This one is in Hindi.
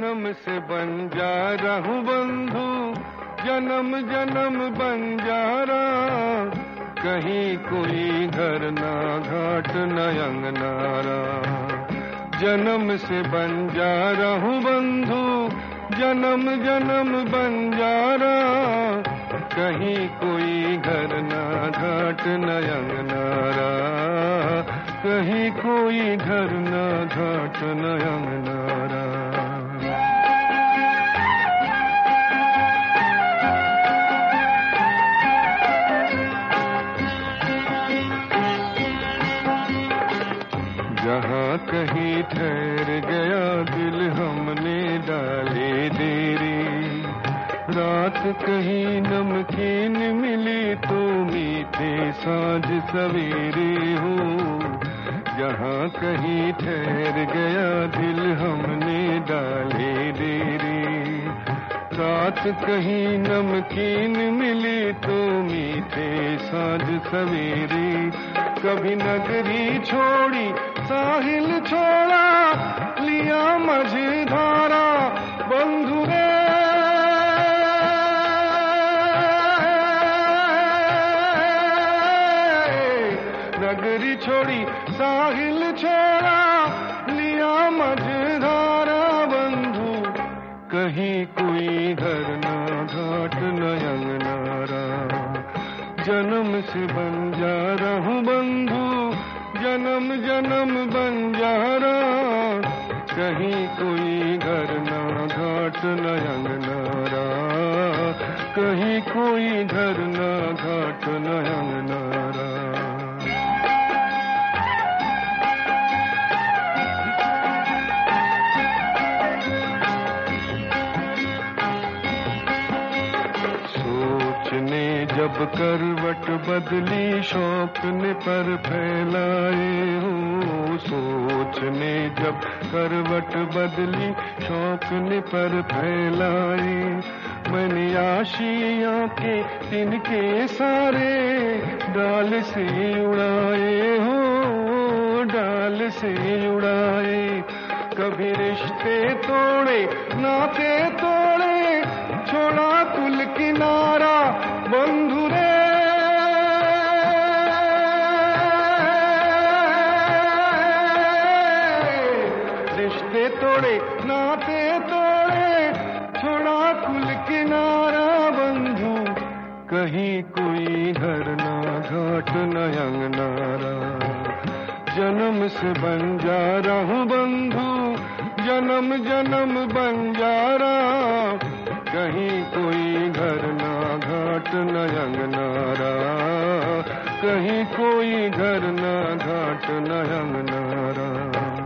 जन्म से बंजारा हूँ बंधु, जन्म जन्म बंजारा। कहीं कोई घर ना घाट न अंगनारा। जन्म से बंजारा हूँ बंधु, जन्म जन्म बंजारा। कहीं कोई घर ना घाट न अंगनारा। कहीं कोई घर ना घाट न अंगनारा। जहाँ कहीं ठहर गया दिल हमने डाले देरी। रात कहीं नमकीन मिली तो मीठे साँझ सवेरे हो। जहाँ कहीं ठहर गया दिल हमने डाले देरी। रात कहीं नमकीन मिली तो मीठे साँझ सवेरे। कभी नगरी छोड़ी साहिल छोड़ा, लिया मझधारा बंधु रे। नगरी छोड़ी साहिल छोड़ा, लिया मझधारा बंधु। कहीं कोई घर ना घाट न अंगनारा। जन्म से बंजारा हूँ बंधु, जन्म जन्म बंजारा। कहीं कोई घर ना घाट न अंगनारा। कहीं कोई घर ना घाट न अंगनारा। सोचने जब करवट बदली शौक ने पर फैलाए हो। सोचने जब करवट बदली शौक ने पर फैलाए। मैंने आशियाँ के तिनके सारे डाल से उड़ाए हो, डाल से उड़ाए। कभी रिश्ते तोड़े नाते तोड़े, छोड़ा कुल किनारा बंधु रे। रिश्ते तोड़े नाते तोड़े, छोड़ा कुल किनारा बंधु। कहीं कोई घर ना घाट न अंगनारा। जन्म से बंजारा हूँ बंधु, जन्म जन्म बंजारा। कहीं कोई घर ना घाट न अंगनारा। कहीं कोई घर ना घाट न अंगनारा।